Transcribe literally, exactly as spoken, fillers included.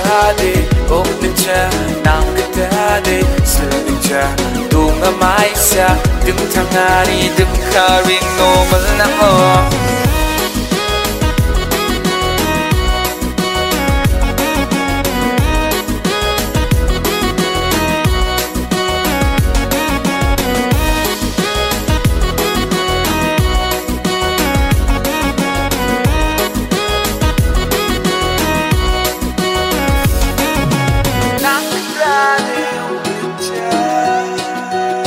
tade om cha nam tade sel cha tunga mai sa dum thangari dum kharing no